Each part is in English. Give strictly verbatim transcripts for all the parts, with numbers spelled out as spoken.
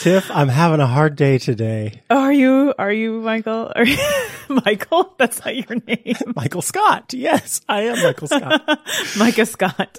Tiff, I'm having a hard day today. Oh, are you? Are you Michael? Are you Michael? That's not your name. Michael Scott. Yes, I am Michael Scott. Micah Scott.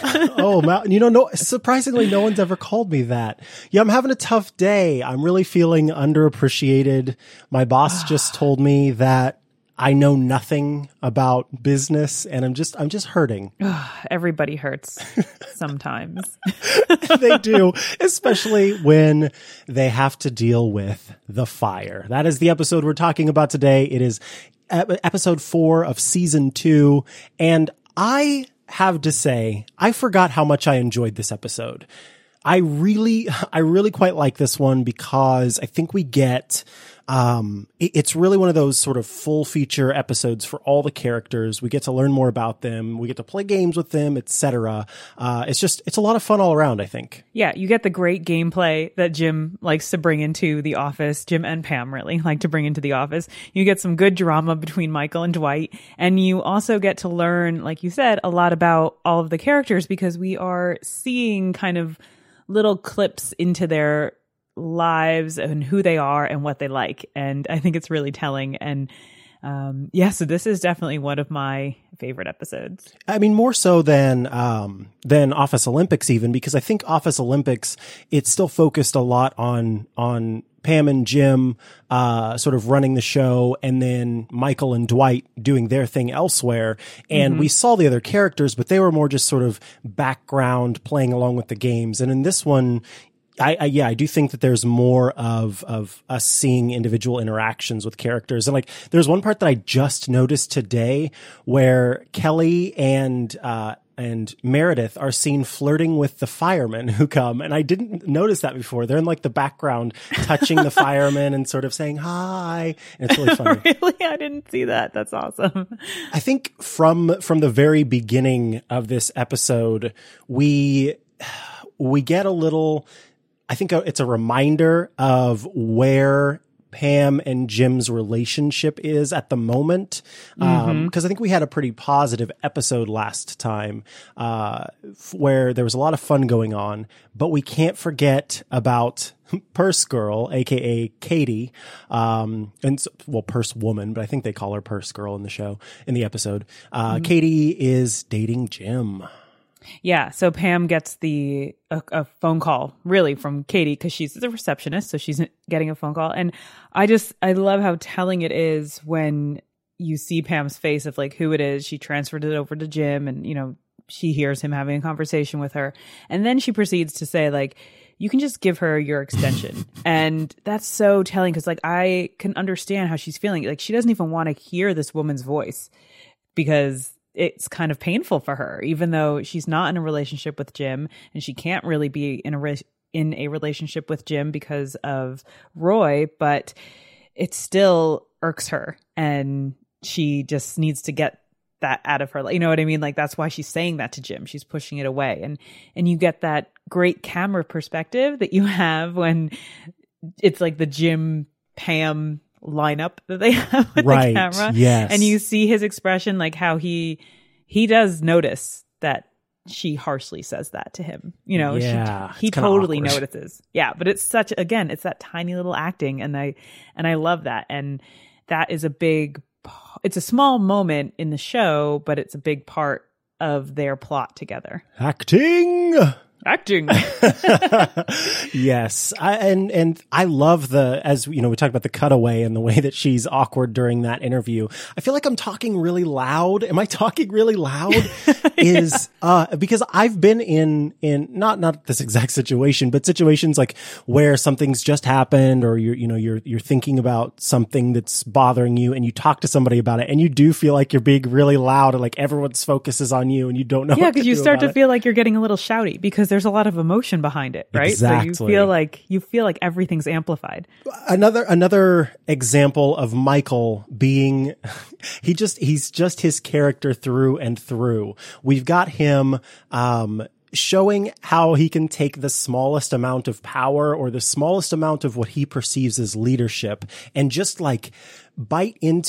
Oh, ma- you know, no. Surprisingly, no one's ever called me that. Yeah, I'm having a tough day. I'm really feeling underappreciated. My boss just told me that I know nothing about business, and I'm just, I'm just hurting. Everybody hurts sometimes. They do, especially when they have to deal with the fire. That is the episode we're talking about today. It is episode four of season two, and I have to say, I forgot how much I enjoyed this episode. I really, I really quite like this one because I think we get, um, it, it's really one of those sort of full feature episodes for all the characters. We get to learn more about them. We get to play games with them, et cetera. Uh, it's just, it's a lot of fun all around, I think. Yeah. You get the great gameplay that Jim likes to bring into the office. Jim and Pam really like to bring into the office. You get some good drama between Michael and Dwight. And you also get to learn, like you said, a lot about all of the characters because we are seeing kind of little clips into their lives and who they are and what they like. And I think it's really telling. And um, yeah, so this is definitely one of my favorite episodes. I mean, more so than, um, than Office Olympics even, because I think Office Olympics, it's still focused a lot on, on Pam and Jim, uh, sort of running the show, and then Michael and Dwight doing their thing elsewhere. And mm-hmm. we saw the other characters, but they were more just sort of background playing along with the games. And in this one, I, I yeah, I do think that there's more of, of us seeing individual interactions with characters. And like, there's one part that I just noticed today where Kelly and, uh, and Meredith are seen flirting with the firemen who come. And I didn't notice that before. They're in like the background touching the firemen and sort of saying hi. And it's really funny. Really? I didn't see that. That's awesome. I think from, from the very beginning of this episode, we, we get a little, I think it's a reminder of where Pam and Jim's relationship is at the moment. Um, mm-hmm. cause I think we had a pretty positive episode last time, uh, where there was a lot of fun going on, but we can't forget about Purse Girl, A K A Katie. Um, and well, Purse Woman, but I think they call her Purse Girl in the show, in the episode. Uh, mm-hmm. Katie is dating Jim. Yeah, so Pam gets the a, a phone call really from Katie because she's the receptionist, so she's getting a phone call. And I just I love how telling it is when you see Pam's face of like who it is. She transferred it over to Jim, and you know she hears him having a conversation with her, and then she proceeds to say like, you can just give her your extension. And that's so telling because like I can understand how she's feeling. Like she doesn't even want to hear this woman's voice because it's kind of painful for her, even though she's not in a relationship with Jim and she can't really be in a re- in a relationship with Jim because of Roy, but it still irks her and she just needs to get that out of her. You know what I mean? Like that's why she's saying that to Jim. She's pushing it away. And and you get that great camera perspective that you have when it's like the Jim Pam lineup that they have with right. the camera. Yes. And you see his expression, like how he he does notice that she harshly says that to him. You know, yeah, she, he totally awkward. notices. Yeah, but it's such again, it's that tiny little acting, and I and I love that. And that is a big it's a small moment in the show, but it's a big part of their plot together. Acting. Acting. Yes. I, and, and I love the, as you know, we talked about the cutaway and the way that she's awkward during that interview. I feel like I'm talking really loud. Am I talking really loud? Is, yeah. uh, because I've been in, in not, not this exact situation, but situations like where something's just happened or you're, you know, you're, you're thinking about something that's bothering you and you talk to somebody about it and you do feel like you're being really loud and like everyone's focus is on you and you don't know. Yeah. What Cause to you do start to it. feel like you're getting a little shouty because there's a lot of emotion behind it, right? Exactly. So you feel like you feel like everything's amplified. Another another example of Michael being he just he's just his character through and through. We've got him um showing how he can take the smallest amount of power or the smallest amount of what he perceives as leadership and just like bite into it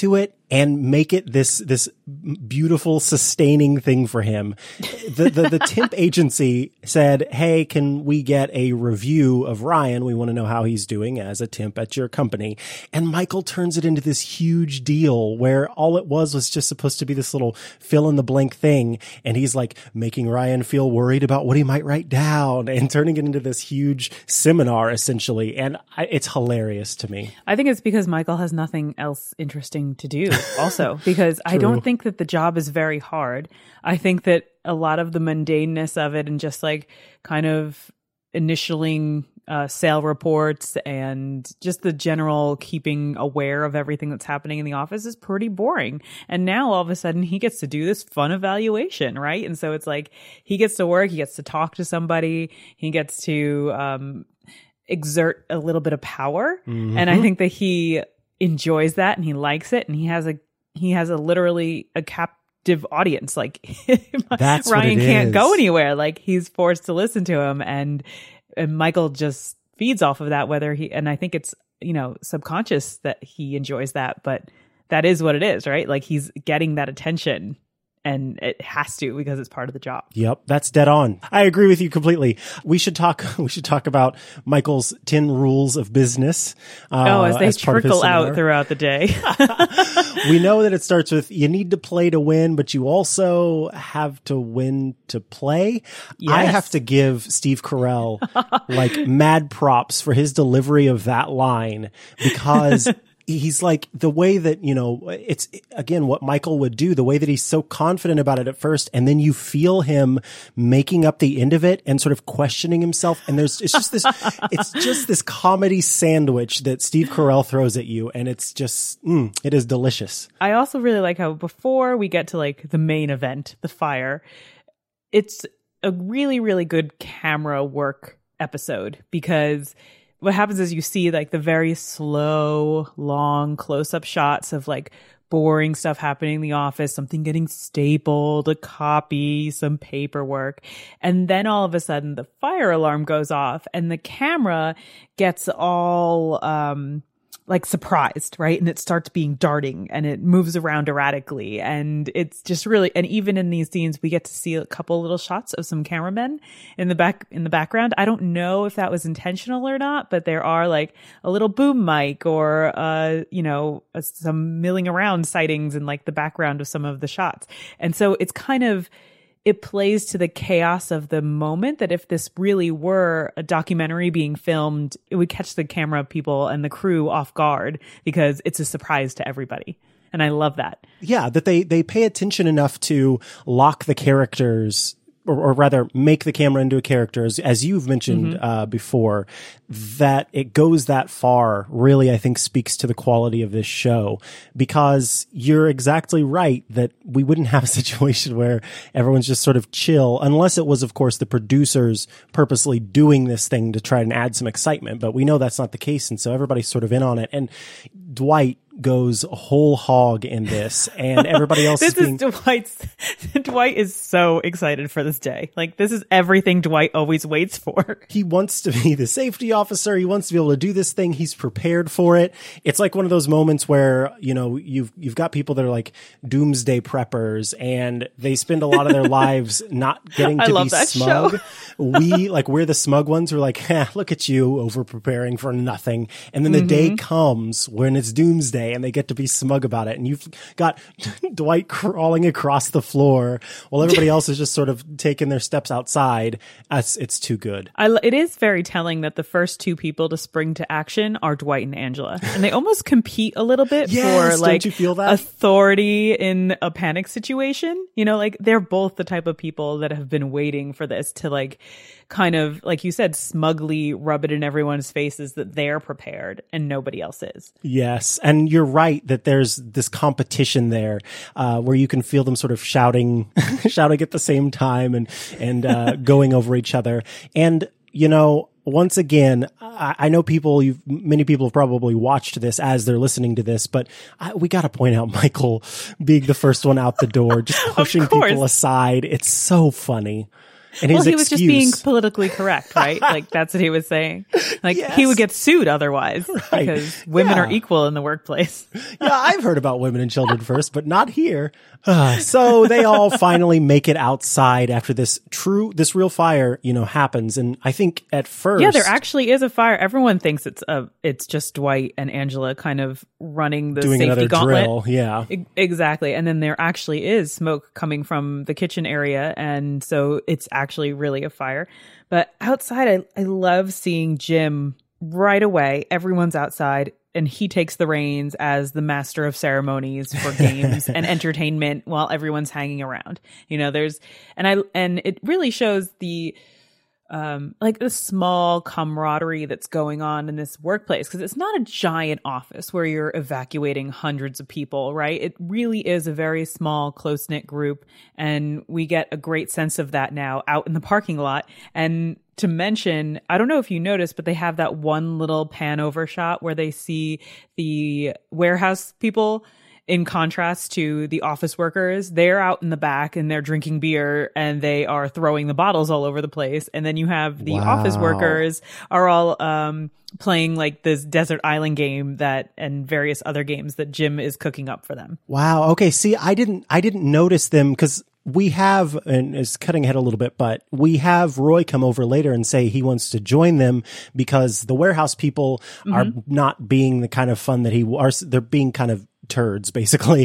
and make it this, this beautiful, sustaining thing for him. The, the, the temp agency said, hey, can we get a review of Ryan? We want to know how he's doing as a temp at your company. And Michael turns it into this huge deal where all it was was just supposed to be this little fill in the blank thing. And he's like making Ryan feel worried about what he might write down and turning it into this huge seminar essentially. And I, it's hilarious to me. I think it's because Michael has nothing else interesting to do also, because I don't think that the job is very hard. I think that a lot of the mundaneness of it and just like kind of initialing uh, sale reports and just the general keeping aware of everything that's happening in the office is pretty boring. And now all of a sudden he gets to do this fun evaluation, right? And so it's like he gets to work, he gets to talk to somebody, he gets to um, exert a little bit of power. Mm-hmm. And I think that he enjoys that and he likes it, and he has a he has a literally a captive audience. Like That's Ryan what it can't is. go anywhere. Like he's forced to listen to him, and and Michael just feeds off of that. Whether he and I think it's you know subconscious that he enjoys that, but that is what it is, right? Like he's getting that attention. And it has to, because it's part of the job. Yep, that's dead on. I agree with you completely. We should talk. We should talk about Michael's ten rules of business. Uh, oh, as they as part of his trickle out seminar. throughout the day. We know that it starts with you need to play to win, but you also have to win to play. Yes. I have to give Steve Carell like mad props for his delivery of that line, because he's like the way that, you know, it's again what Michael would do, the way that he's so confident about it at first. And then you feel him making up the end of it and sort of questioning himself. And there's, it's just this, it's just this comedy sandwich that Steve Carell throws at you. And it's just, mm, it is delicious. I also really like how before we get to like the main event, the fire, it's a really, really good camera work episode, because what happens is you see like the very slow, long close-up shots of like boring stuff happening in the office, something getting stapled, a copy, some paperwork. And then all of a sudden the fire alarm goes off and the camera gets all, um, like surprised, right? And it starts being darting and it moves around erratically. And it's just really, and even in these scenes, we get to see a couple little shots of some cameramen in the back, in the background. I don't know if that was intentional or not, but there are like a little boom mic or, uh, you know, uh, some milling around sightings in like the background of some of the shots. And so it's kind of, it plays to the chaos of the moment, that if this really were a documentary being filmed, it would catch the camera people and the crew off guard, because it's a surprise to everybody. And I love that. Yeah, that they, they pay attention enough to lock the characters, or, or rather make the camera into a character, as, as you've mentioned mm-hmm. uh, before, that it goes that far really, I think, speaks to the quality of this show, because you're exactly right that we wouldn't have a situation where everyone's just sort of chill, unless it was, of course, the producers purposely doing this thing to try and add some excitement. But we know that's not the case. And so everybody's sort of in on it. And Dwight goes whole hog in this, and everybody else this is being... is Dwight's Dwight is so excited for this day. Like, this is everything Dwight always waits for. He wants to be the safety officer. He wants to be able to do this thing. He's prepared for it. It's like one of those moments where, you know, you've you've got people that are like doomsday preppers, and they spend a lot of their lives not getting to I love be that smug. Show. We, like, we're the smug ones. We're like, eh, look at you over preparing for nothing. And then the mm-hmm. day comes when it's doomsday and they get to be smug about it. And you've got Dwight crawling across the floor while everybody else is just sort of taking their steps outside. It's, it's too good. I, it is very telling that the first two people to spring to action are Dwight and Angela. And they almost compete a little bit yes, for like don't you feel that? authority in a panic situation. You know, like they're both the type of people that have been waiting for this to like kind of, like you said, smugly rub it in everyone's faces that they're prepared and nobody else is. Yes. And you're right that there's this competition there, uh, where you can feel them sort of shouting, shouting at the same time and, and, uh, going over each other. And, you know, once again, I, I know people, you've, many people have probably watched this as they're listening to this, but I, we got to point out Michael being the first one out the door, just pushing people aside. It's so funny. And his well, he excuse, was just being politically correct, right? Like that's what he was saying. Like yes. he would get sued otherwise right. because women yeah. are equal in the workplace. yeah, I've heard about women and children first, but not here. Uh, so they all finally make it outside after this true, this real fire, you know, happens. And I think at first, yeah, there actually is a fire. Everyone thinks it's a, it's just Dwight and Angela kind of running the doing safety another gauntlet. drill. Yeah, E- exactly. And then there actually is smoke coming from the kitchen area, and so it's actually really a fire. But outside, I I love seeing Jim right away. Everyone's outside. And he takes the reins as the master of ceremonies for games and entertainment while everyone's hanging around. You know, there's, and I, and it really shows the, um, like the small camaraderie that's going on in this workplace. Cause it's not a giant office where you're evacuating hundreds of people, right? It really is a very small, close knit group. And we get a great sense of that now out in the parking lot. And to mention, I don't know if you noticed, but they have that one little pan over shot where they see the warehouse people in contrast to the office workers. They're out in the back and they're drinking beer and they are throwing the bottles all over the place. And then you have the wow. office workers are all um, playing like this desert island game that and various other games that Jim is cooking up for them. Wow. Okay. See, I didn't, I didn't notice them because we have, and it's cutting ahead a little bit, but we have Roy come over later and say he wants to join them because the warehouse people mm-hmm. are not being the kind of fun that he are. They're being kind of turds, basically.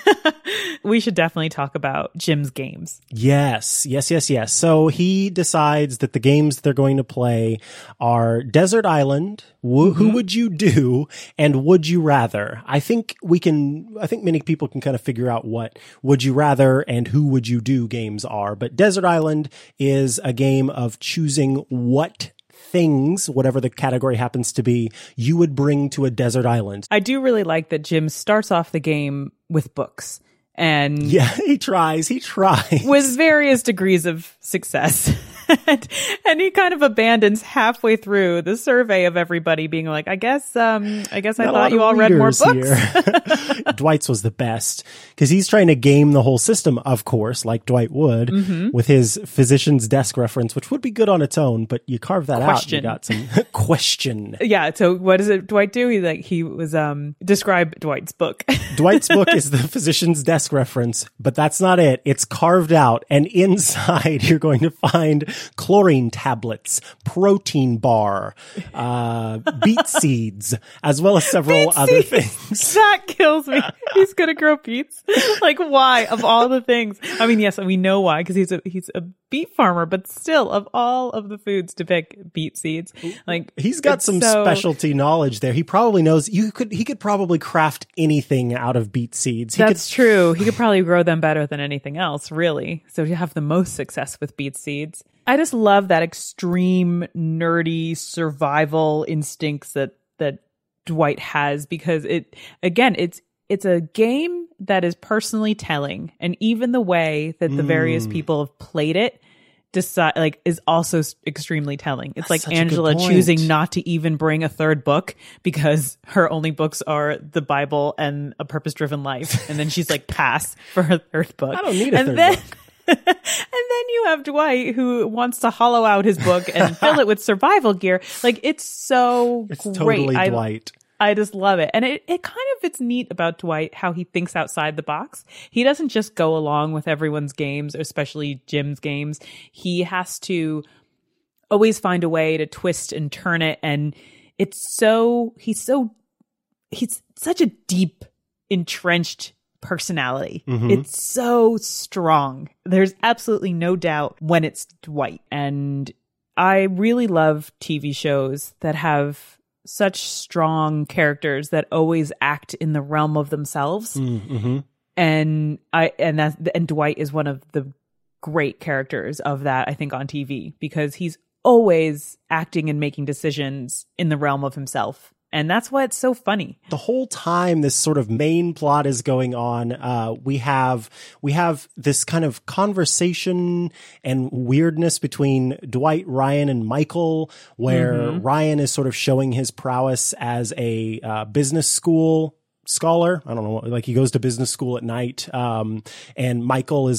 We should definitely talk about Jim's games. Yes, yes, yes, yes. So he decides that the games they're going to play are Desert Island, Wh- mm-hmm. Who Would You Do, and Would You Rather. I think we can, I think many people can kind of figure out what Would You Rather and Who Would You Do games are. But Desert Island is a game of choosing what things, whatever the category happens to be, you would bring to a desert island. I do really like that Jim starts off the game with books. And yeah, he tries, he tries. With various degrees of success. and, and he kind of abandons halfway through the survey of everybody being like, I guess, um, I guess I Not thought you all read more books. Dwight's was the best because he's trying to game the whole system, of course, like Dwight would mm-hmm. with his physician's desk reference, which would be good on its own, but you carve that question. out. You got some question. Yeah. So what does it Dwight do? He like, he was, um, describe Dwight's book. Dwight's book is the physician's desk reference, but that's not it. It's carved out, and inside you're going to find chlorine tablets, protein bar, uh, beet seeds, as well as several beet other seeds. things. That kills me. He's gonna grow beets. Like, why? Of all the things. I mean, yes, we know why, because he's a he's a beet farmer, but still, of all of the foods to pick beet seeds, like he's got some so... specialty knowledge there. He probably knows you could he could probably craft anything out of beet seeds. He That's could... true. He could probably grow them better than anything else, really. So to have the most success with beet seeds. I just love that extreme nerdy survival instincts that that Dwight has, because it again it's it's a game that is personally telling, and even the way that the mm. various people have played it decide like is also extremely telling. It's That's like Angela choosing not to even bring a third book because her only books are the Bible and A Purpose-Driven Life, and then she's like pass for her third book. I don't need a and third then, book. And then you have Dwight who wants to hollow out his book and fill it with survival gear. Like, it's so it's great. Totally I, Dwight. I just love it. And it, it kind of, it's neat about Dwight, how he thinks outside the box. He doesn't just go along with everyone's games, especially Jim's games. He has to always find a way to twist and turn it. And it's so, he's so, he's such a deep, entrenched personality. Mm-hmm. It's so strong. There's absolutely no doubt when it's Dwight. And I really love T V shows that have such strong characters that always act in the realm of themselves. Mm-hmm. And I and that and Dwight is one of the great characters of that, I think, on T V, because he's always acting and making decisions in the realm of himself. And that's why it's so funny. The whole time this sort of main plot is going on, uh, we have we have this kind of conversation and weirdness between Dwight, Ryan, and Michael, where mm-hmm. Ryan is sort of showing his prowess as a uh, business school scholar. I don't know, like he goes to business school at night. Um, and Michael is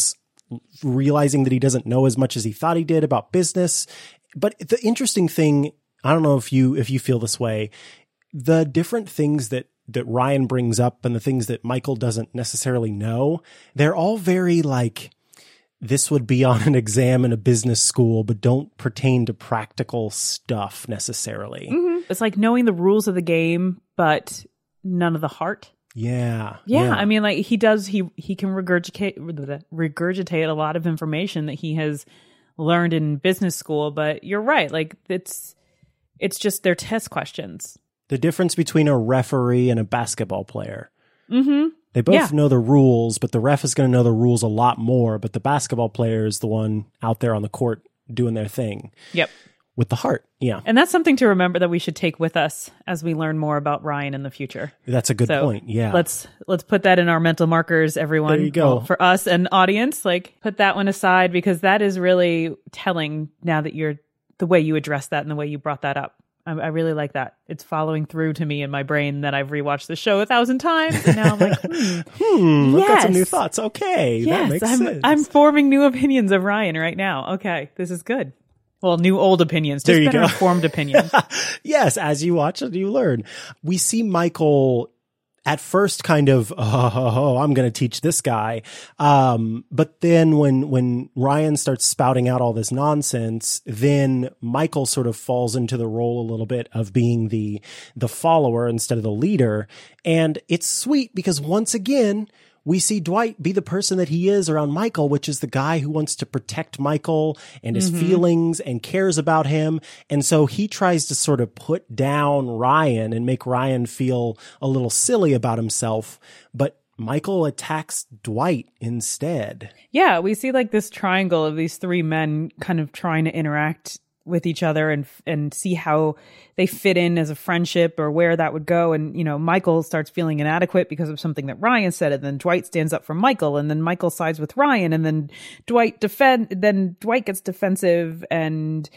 realizing that he doesn't know as much as he thought he did about business. But the interesting thing, I don't know if you if you feel this way, the different things that that Ryan brings up and the things that Michael doesn't necessarily know, they're all very like, this would be on an exam in a business school, but don't pertain to practical stuff necessarily. Mm-hmm. It's like knowing the rules of the game, but none of the heart. Yeah, yeah. Yeah. I mean, like he does, he, he can regurgitate, regurgitate a lot of information that he has learned in business school, but you're right. Like it's, it's just their test questions. The difference between a referee and a basketball player. Mm-hmm. They both Yeah. know the rules, but the ref is going to know the rules a lot more. But the basketball player is the one out there on the court doing their thing. Yep. With the heart. Yeah. And that's something to remember that we should take with us as we learn more about Ryan in the future. That's a good So point. Yeah. Let's let's put that in our mental markers, everyone. There you go. Well, for us and audience, like put that one aside because that is really telling now that you're the way you address that and the way you brought that up. I, I really like that. It's following through to me in my brain that I've rewatched the show a thousand times. And now I'm like, hmm, hmm, I've got some new yes. thoughts. Okay. That yes, makes I'm, sense. I'm forming new opinions of Ryan right now. Okay, this is good. Well, new old opinions, just There you better go. informed opinions. Yes, as you watch it, you learn. We see Michael at first kind of, oh, oh, oh I'm going to teach this guy. Um, but then when, when Ryan starts spouting out all this nonsense, then Michael sort of falls into the role a little bit of being the, the follower instead of the leader. And it's sweet because once again, we see Dwight be the person that he is around Michael, which is the guy who wants to protect Michael and his mm-hmm. feelings and cares about him. And so he tries to sort of put down Ryan and make Ryan feel a little silly about himself. But Michael attacks Dwight instead. Yeah, we see like this triangle of these three men kind of trying to interact with each other and and see how they fit in as a friendship or where that would go. And, you know, Michael starts feeling inadequate because of something that Ryan said. And then Dwight stands up for Michael and then Michael sides with Ryan and then Dwight defend, then Dwight gets defensive and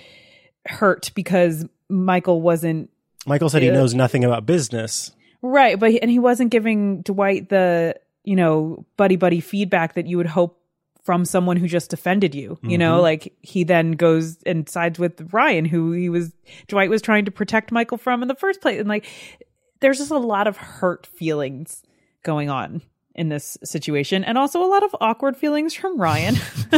hurt because Michael wasn't. Michael said uh, he knows nothing about business. Right. But, he, and he wasn't giving Dwight the, you know, buddy buddy feedback that you would hope from someone who just defended you, you mm-hmm. know, like he then goes and sides with Ryan, who he was, Dwight was trying to protect Michael from in the first place. And like, there's just a lot of hurt feelings going on in this situation. And also a lot of awkward feelings from Ryan.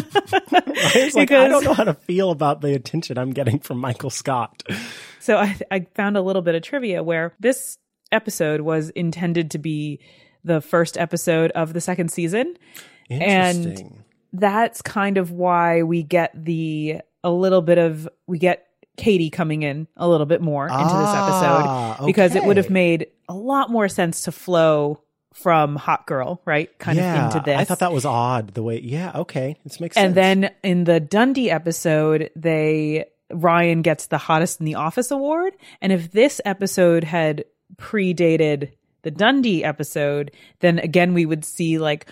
Ryan's like, I don't know how to feel about the attention I'm getting from Michael Scott. So I, I found a little bit of trivia where this episode was intended to be the first episode of the second season. Interesting. And that's kind of why we get the a little bit of we get Katie coming in a little bit more into ah, this episode because okay. it would have made a lot more sense to flow from Hot Girl, right? Kind yeah, of into this. I thought that was odd the way. Yeah, okay, this makes and sense. And then in the Dundee episode, they Ryan gets the Hottest in the Office award, and if this episode had predated the Dundee episode, then again we would see like.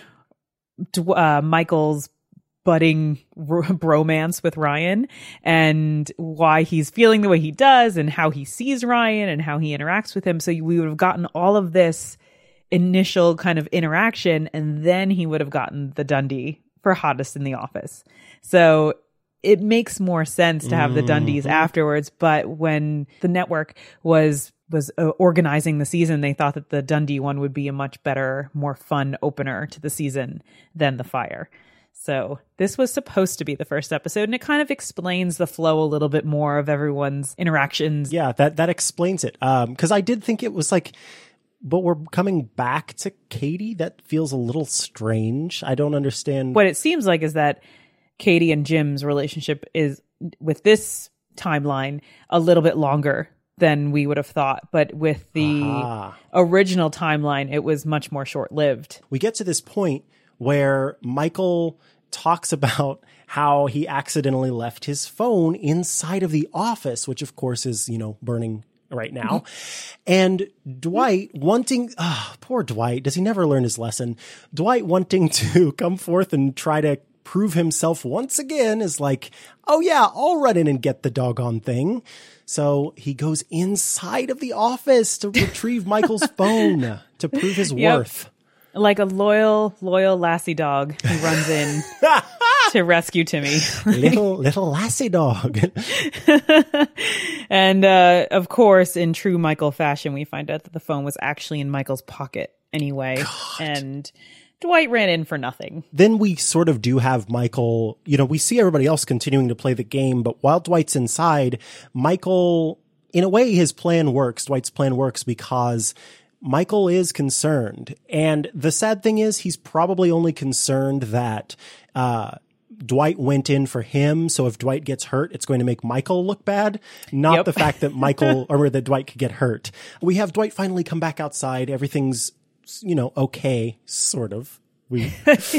Uh, Michael's budding r- bromance with Ryan and why he's feeling the way he does and how he sees Ryan and how he interacts with him. So we would have gotten all of this initial kind of interaction and then he would have gotten the Dundee for Hottest in the Office. So it makes more sense to have the Dundies mm-hmm. afterwards. But when the network was was uh, organizing the season, they thought that the Dundee one would be a much better, more fun opener to the season than the Fire. So this was supposed to be the first episode, and it kind of explains the flow a little bit more of everyone's interactions. Yeah, that, that explains it. Um, 'cause I did think it was like, but we're coming back to Katie. That feels a little strange. I don't understand. What it seems like is that Katie and Jim's relationship is, with this timeline, a little bit longer than we would have thought. But with the Aha. original timeline, it was much more short-lived. We get to this point where Michael talks about how he accidentally left his phone inside of the office, which of course is, you know, burning right now. And Dwight wanting, oh, poor Dwight, does he never learn his lesson? Dwight wanting to come forth and try to prove himself once again is like, oh yeah, I'll run in and get the doggone thing. So he goes inside of the office to retrieve Michael's phone to prove his yep. worth. Like a loyal, loyal lassie dog, he runs in to rescue Timmy. little little lassie dog. And uh, of course, in true Michael fashion, we find out that the phone was actually in Michael's pocket anyway. God. And Dwight ran in for nothing. Then we sort of do have Michael, you know, we see everybody else continuing to play the game, but while Dwight's inside, Michael, in a way, his plan works. Dwight's plan works because Michael is concerned. And the sad thing is he's probably only concerned that, uh, Dwight went in for him. So if Dwight gets hurt, it's going to make Michael look bad, not yep. the fact that Michael or that Dwight could get hurt. We have Dwight finally come back outside. Everything's, you know, okay, sort of. We,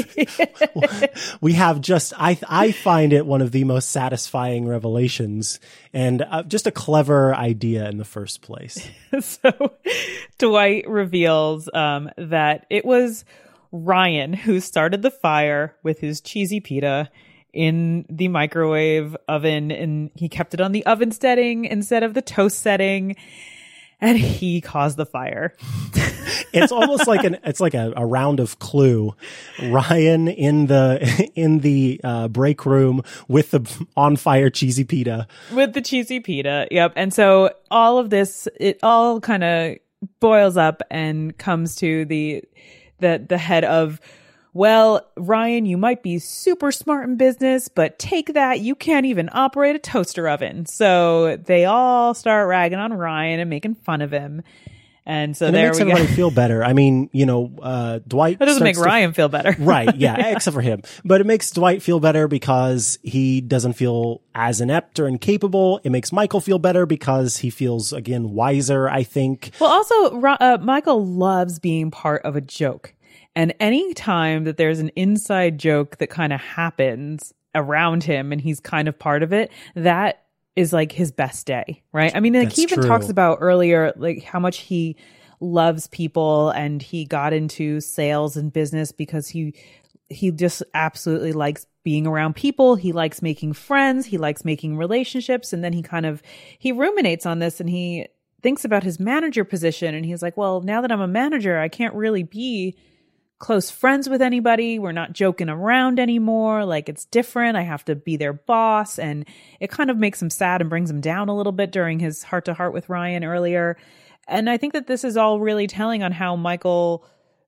we have just, I, I find it one of the most satisfying revelations and uh, just a clever idea in the first place. So Dwight reveals, um, that it was Ryan who started the fire with his cheesy pita in the microwave oven, and he kept it on the oven setting instead of the toast setting. And he caused the fire. It's almost like an, it's like a, a round of Clue. Ryan in the, in the, uh, break room with the on fire cheesy pita. With the cheesy pita. Yep. And so all of this, it all kind of boils up and comes to the, the, the head of, well, Ryan, you might be super smart in business, but take that, you can't even operate a toaster oven. So they all start ragging on Ryan and making fun of him. And so and there it makes we everybody go. feel better. I mean, you know, uh, Dwight. That doesn't make to, Ryan feel better. Right. Yeah. Except for him. But it makes Dwight feel better because he doesn't feel as inept or incapable. It makes Michael feel better because he feels, again, wiser, I think. Well, also, uh, Michael loves being part of a joke. And any time that there's an inside joke that kind of happens around him and he's kind of part of it, that is like his best day, right? I mean, like That's he even true. talks about earlier, like how much he loves people and he got into sales and business because he, he just absolutely likes being around people. He likes making friends. He likes making relationships. And then he kind of, he ruminates on this and he thinks about his manager position. And he's like, well, now that I'm a manager, I can't really be close friends with anybody. We're not joking around anymore. Like it's different. I have to be their boss. And it kind of makes him sad and brings him down a little bit during his heart to heart with Ryan earlier. And I think that this is all really telling on how Michael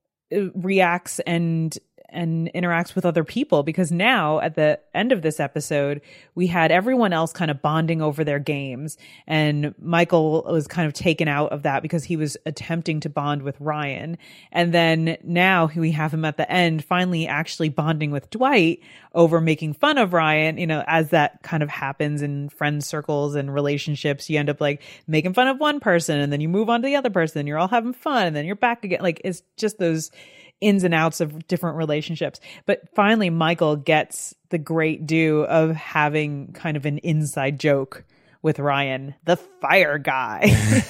reacts and and interacts with other people, because now at the end of this episode, we had everyone else kind of bonding over their games. And Michael was kind of taken out of that because he was attempting to bond with Ryan. And then now we have him at the end finally actually bonding with Dwight over making fun of Ryan. You know, as that kind of happens in friend circles and relationships, you end up like making fun of one person and then you move on to the other person and you're all having fun and then you're back again. Like it's just those ins and outs of different relationships. But finally, Michael gets the great do of having kind of an inside joke with Ryan, the fire guy.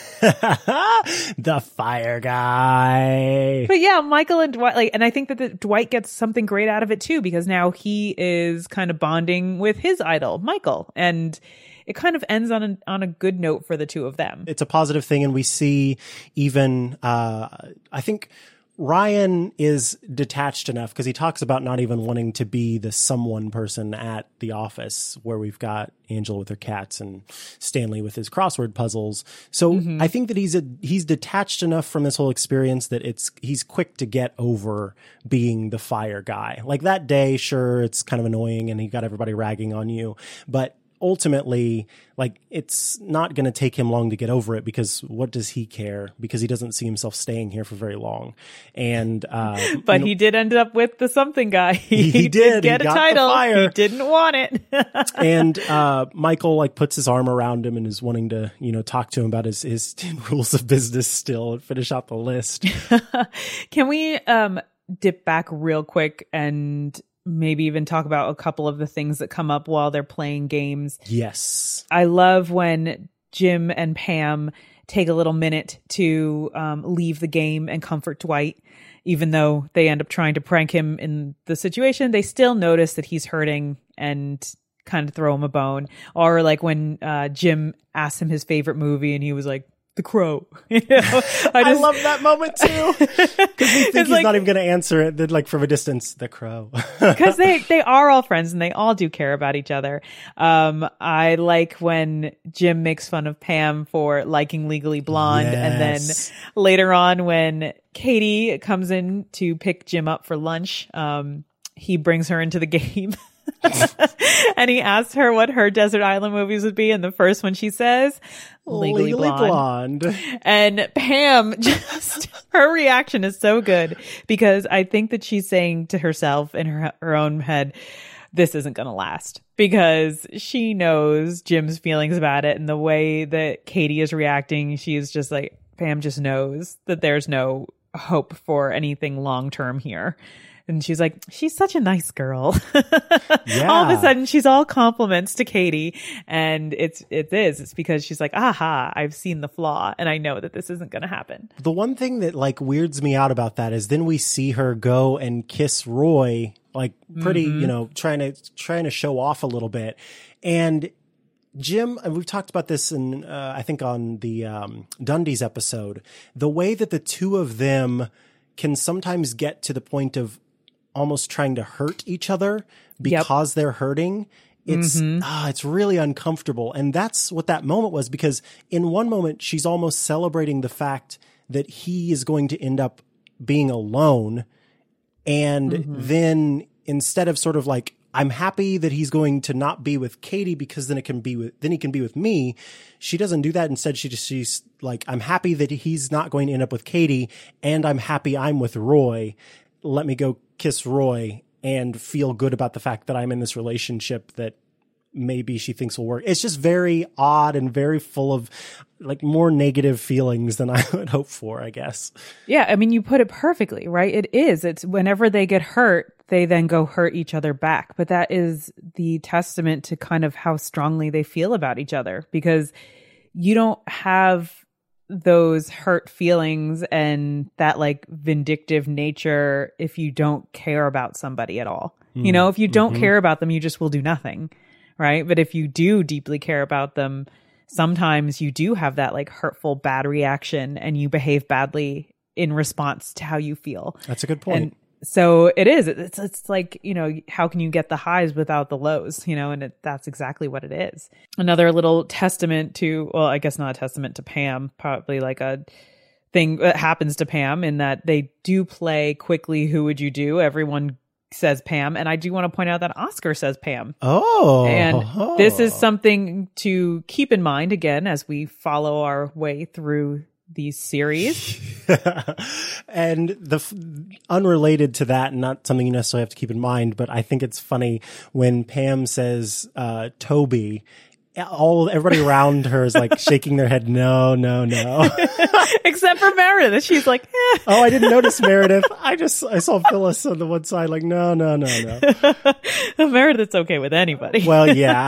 The fire guy. But yeah, Michael and Dwight, like, and I think that the, Dwight gets something great out of it too, because now he is kind of bonding with his idol, Michael. And it kind of ends on a, on a good note for the two of them. It's a positive thing. And we see even, uh, I think, Ryan is detached enough because he talks about not even wanting to be the someone person at the office where we've got Angela with her cats and Stanley with his crossword puzzles. So mm-hmm. I think that he's a, he's detached enough from this whole experience that it's, he's quick to get over being the fire guy. Like that day, sure, it's kind of annoying and he got everybody ragging on you, but ultimately, like, it's not going to take him long to get over it because what does he care? Because he doesn't see himself staying here for very long. And, uh, but you know, he did end up with the something guy. He, he did. did get he a got title. The fire. He didn't want it. And, uh, Michael, like, puts his arm around him and is wanting to, you know, talk to him about his, his rules of business still and finish out the list. Can we, um, dip back real quick and maybe even talk about a couple of the things that come up while they're playing games? Yes. I love when Jim and Pam take a little minute to um, leave the game and comfort Dwight. Even though they end up trying to prank him in the situation, they still notice that he's hurting and kind of throw him a bone. Or like when uh, Jim asks him his favorite movie and he was like, the crow. You know? I, just, I love that moment too. Because we think he's like, not even going to answer it. Then, like from a distance, the crow. Because they, they are all friends and they all do care about each other. Um, I like when Jim makes fun of Pam for liking Legally Blonde. Yes. And then later on when Katie comes in to pick Jim up for lunch, um, he brings her into the game. And he asks her what her desert island movies would be, and the first one she says, Legally, Legally Blonde. Blonde. And Pam, just her reaction is so good because I think that she's saying to herself in her, her own head, this isn't going to last, because she knows Jim's feelings about it, and the way that Katie is reacting, she's just like, Pam just knows that there's no hope for anything long term here. And she's like, she's such a nice girl. Yeah. All of a sudden, she's all compliments to Katie. And it's, it is. It's because she's like, aha, I've seen the flaw and I know that this isn't going to happen. The one thing that like weirds me out about that is then we see her go and kiss Roy, like pretty, mm-hmm. you know, trying to, trying to show off a little bit. And Jim, and we've talked about this in, uh, I think on the, um, Dundies episode, the way that the two of them can sometimes get to the point of almost trying to hurt each other because yep. they're hurting. It's, mm-hmm. ah, it's really uncomfortable. And that's what that moment was, because in one moment, she's almost celebrating the fact that he is going to end up being alone. And mm-hmm. then instead of sort of like, I'm happy that he's going to not be with Katie because then it can be with, then he can be with me. She doesn't do that. Instead, she just, she's like, I'm happy that he's not going to end up with Katie, and I'm happy I'm with Roy. Let me go kiss Roy and feel good about the fact that I'm in this relationship that maybe she thinks will work. It's just very odd and very full of like more negative feelings than I would hope for, I guess. Yeah. I mean, you put it perfectly, right? It is. It's whenever they get hurt, they then go hurt each other back. But that is the testament to kind of how strongly they feel about each other, because you don't have those hurt feelings and that like vindictive nature if you don't care about somebody at all. Mm, you know, if you don't mm-hmm. care about them, you just will do nothing. Right. But if you do deeply care about them, sometimes you do have that like hurtful, bad reaction and you behave badly in response to how you feel. That's a good point. And so it is. It's it's like, you know, how can you get the highs without the lows, you know, and it, that's exactly what it is. Another little testament to, well, I guess not a testament to Pam, probably like a thing that happens to Pam in that they do play quickly Who Would You Do? Everyone says Pam. And I do want to point out that Oscar says Pam. Oh. And oh. This is something to keep in mind, again, as we follow our way through these series. And the f- unrelated to that, and not something you necessarily have to keep in mind, but I think it's funny when Pam says uh Toby, all everybody around her is like shaking their head, no, no, no. Except for Meredith. She's like, eh. Oh, I didn't notice Meredith. I just, I saw Phyllis on the one side, like, no, no, no, no. Meredith's okay with anybody. Well, yeah.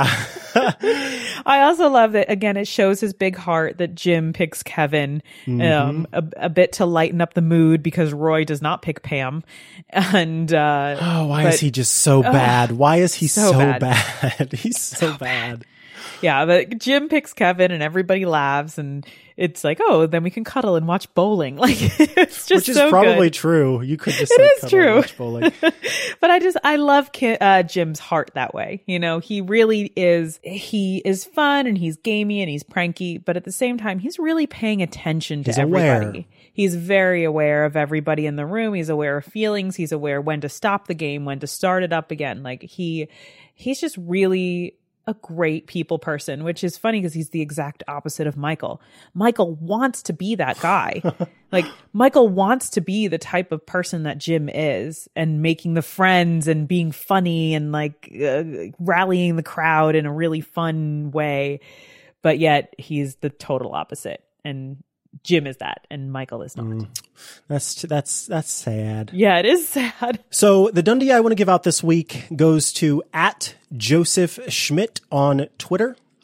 I also love that, again, it shows his big heart that Jim picks Kevin mm-hmm. um, a, a bit to lighten up the mood because Roy does not pick Pam. And, uh, oh, why but, is he just so bad? Uh, why is he so, so bad? bad? He's so, so bad. bad. Yeah, but Jim picks Kevin and everybody laughs and it's like, oh, then we can cuddle and watch bowling. Like, it's just Which is so probably good. true. You could just it like, is cuddle true. and watch bowling. But I just, I love Ki- uh, Jim's heart that way. You know, he really is, he is fun and he's gamey and he's pranky, but at the same time, he's really paying attention to he's everybody. Aware. He's very aware of everybody in the room. He's aware of feelings. He's aware when to stop the game, when to start it up again. Like he, he's just really a great people person, which is funny because he's the exact opposite of Michael. Michael wants to be that guy. Like Michael wants to be the type of person that Jim is and making the friends and being funny and like uh, rallying the crowd in a really fun way. But yet he's the total opposite. And Jim is that and Michael is not. Mm, that's that's that's sad. Yeah, it is sad. So the Dundie I want to give out this week goes to at Joseph Schmidt on Twitter.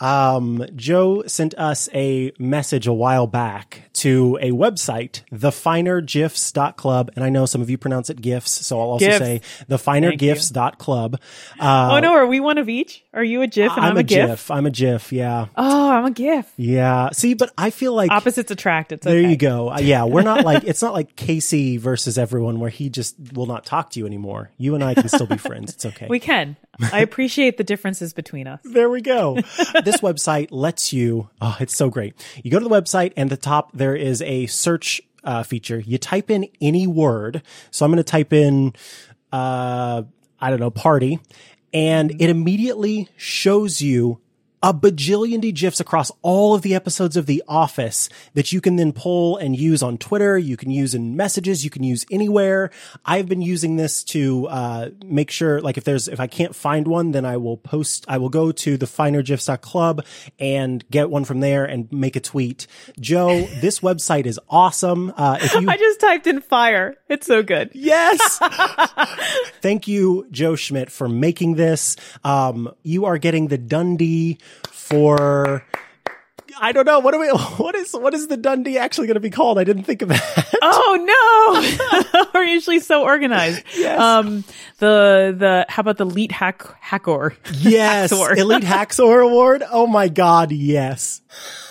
um, Joe sent us a message a while back to a website, the finer gifs dot club. And I know some of you pronounce it GIFs, so I'll also GIFs. say the finer gifs dot club. Uh, oh no, are we one of each? Are you a GIF and I'm, I'm a, a GIF? GIF. I'm a GIF, yeah. Oh, I'm a GIF. Yeah. See, but I feel like opposites attract. It's there okay. you go. Uh, yeah, we're not like, it's not like Casey versus everyone where he just will not talk to you anymore. You and I can still be friends. It's okay. We can. I appreciate the differences between us. There we go. This website lets you, oh, it's so great. You go to the website and at the top there is a search uh, feature. You type in any word. So I'm going to type in, uh, I don't know, party. And it immediately shows you a bajillion D GIFs across all of the episodes of The Office that you can then pull and use on Twitter. You can use in messages. You can use anywhere. I've been using this to, uh, make sure, like if there's, if I can't find one, then I will post, I will go to the finer gifs dot club and get one from there and make a tweet. Joe, this website is awesome. Uh, if you, I just typed in fire. It's so good. Yes. Thank you, Joe Schmidt, for making this. Um, you are getting the Dundee for, I don't know, what do we, what is, what is the Dundee actually going to be called? I didn't think of that. Oh no. We're usually so organized. Yes. Um, the, the, how about the Elite Hack, Hackor? Yes. Hacksaw. Elite Hacksaw Award. Oh my God. Yes.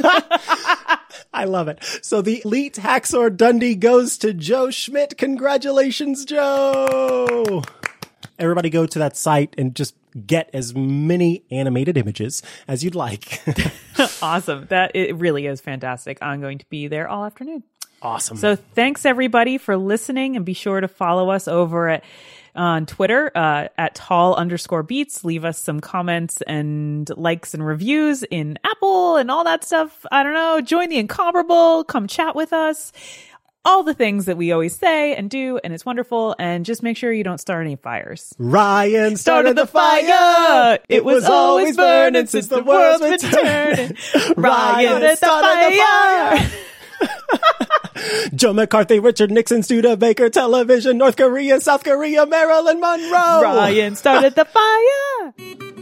I love it. So the Elite Hacksaw Dundee goes to Joe Schmidt. Congratulations, Joe. Everybody go to that site and just get as many animated images as you'd like. Awesome. That it really is fantastic. I'm going to be there all afternoon. Awesome. So thanks everybody for listening, and be sure to follow us over at on Twitter uh, at tall underscore beats. Leave us some comments and likes and reviews in Apple and all that stuff. I don't know. Join the Incomparable. Come chat with us. All the things that we always say and do, and it's wonderful. And just make sure you don't start any fires. Ryan started the fire. It was always burning since the world's been turning. Ryan started the fire. Joe McCarthy, Richard Nixon, Studebaker, Television, North Korea, South Korea, Marilyn Monroe. Ryan started the fire.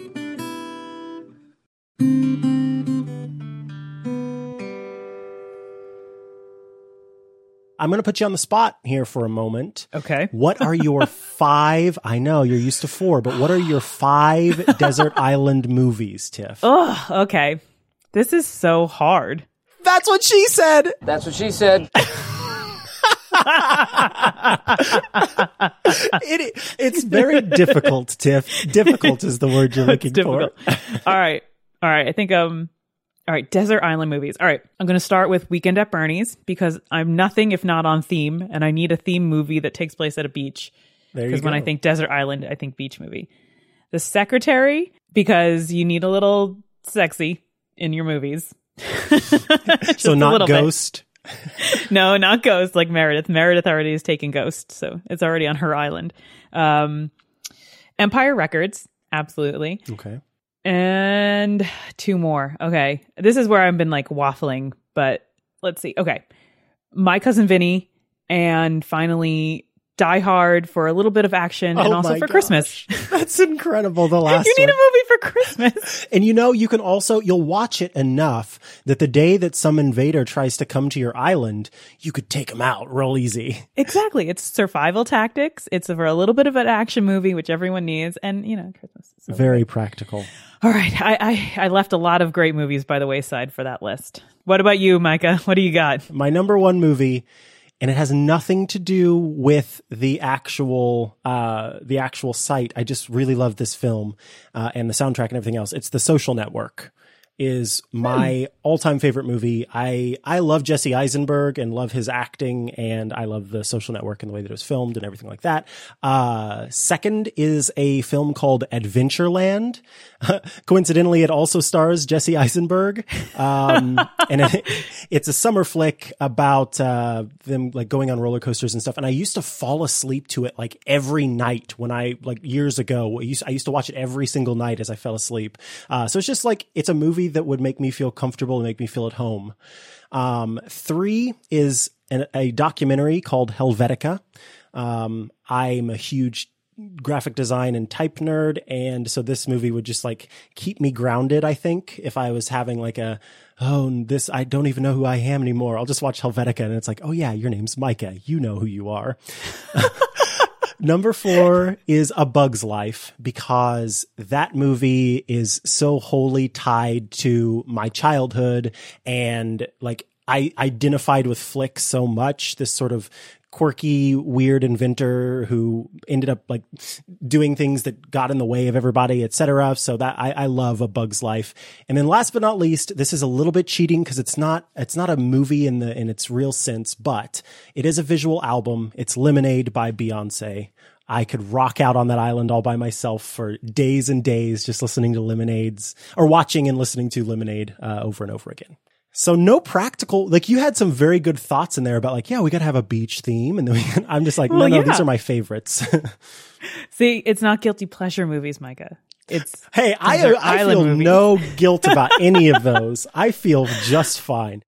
I'm going to put you on the spot here for a moment. Okay. What are your five, I know you're used to four, but what are your five desert island movies, Tiff? Oh, okay. This is so hard. That's what she said. That's what she said. it, it's very difficult, Tiff. Difficult is the word you're looking for. All right. All right. I think, um, all right. Desert island movies. All right. I'm going to start with Weekend at Bernie's because I'm nothing if not on theme, and I need a theme movie that takes place at a beach. Because when I think desert island, I think beach movie. The Secretary, because you need a little sexy in your movies. So not Ghost. No, not Ghost like Meredith. Meredith already is taking Ghost, so it's already on her island. Um, Empire Records, absolutely. Okay. And two more. Okay. This is where I've been like waffling, but let's see. Okay. My Cousin Vinny, and finally Die Hard for a little bit of action, and oh also for gosh. Christmas. That's incredible. The last You need one. a movie for Christmas. And you know, you can also, you'll watch it enough that the day that some invader tries to come to your island, you could take him out real easy. Exactly. It's survival tactics. It's for a little bit of an action movie, which everyone needs. And, you know, Christmas. So Very great. Practical. All right. I, I, I left a lot of great movies by the wayside for that list. What about you, Micah? What do you got? My number one movie, and it has nothing to do with the actual, uh, the actual site. I just really love this film, uh, and the soundtrack and everything else. It's The Social Network. Is my all-time favorite movie. I I love Jesse Eisenberg and love his acting, and I love The Social Network and the way that it was filmed and everything like that. Uh, second is a film called Adventureland. Coincidentally, it also stars Jesse Eisenberg. Um, and it, it's a summer flick about uh, them like going on roller coasters and stuff. And I used to fall asleep to it like every night when I like years ago. I used, I used to watch it every single night as I fell asleep. Uh, so it's just like it's a movie that would make me feel comfortable and make me feel at home. Um, three is an, a documentary called Helvetica. Um, I'm a huge graphic design and type nerd. And so this movie would just like keep me grounded, I think, if I was having like a, oh, this, I don't even know who I am anymore. I'll just watch Helvetica and it's like, oh yeah, your name's Micah. You know who you are. Number four is A Bug's Life, because that movie is so wholly tied to my childhood, and like I identified with Flick so much, this sort of quirky, weird inventor who ended up like doing things that got in the way of everybody, et cetera. So that I, I love A Bug's Life. And then last but not least, this is a little bit cheating because it's not, it's not a movie in the, in its real sense, but it is a visual album. It's Lemonade by Beyonce. I could rock out on that island all by myself for days and days, just listening to Lemonades or watching and listening to Lemonade uh, over and over again. So no practical, like you had some very good thoughts in there about like, yeah, we got to have a beach theme. And then we, I'm just like, well, no, no, yeah. These are my favorites. See, it's not guilty pleasure movies, Micah. It's Hey, I, I feel movies. No guilt about any of those. I feel just fine.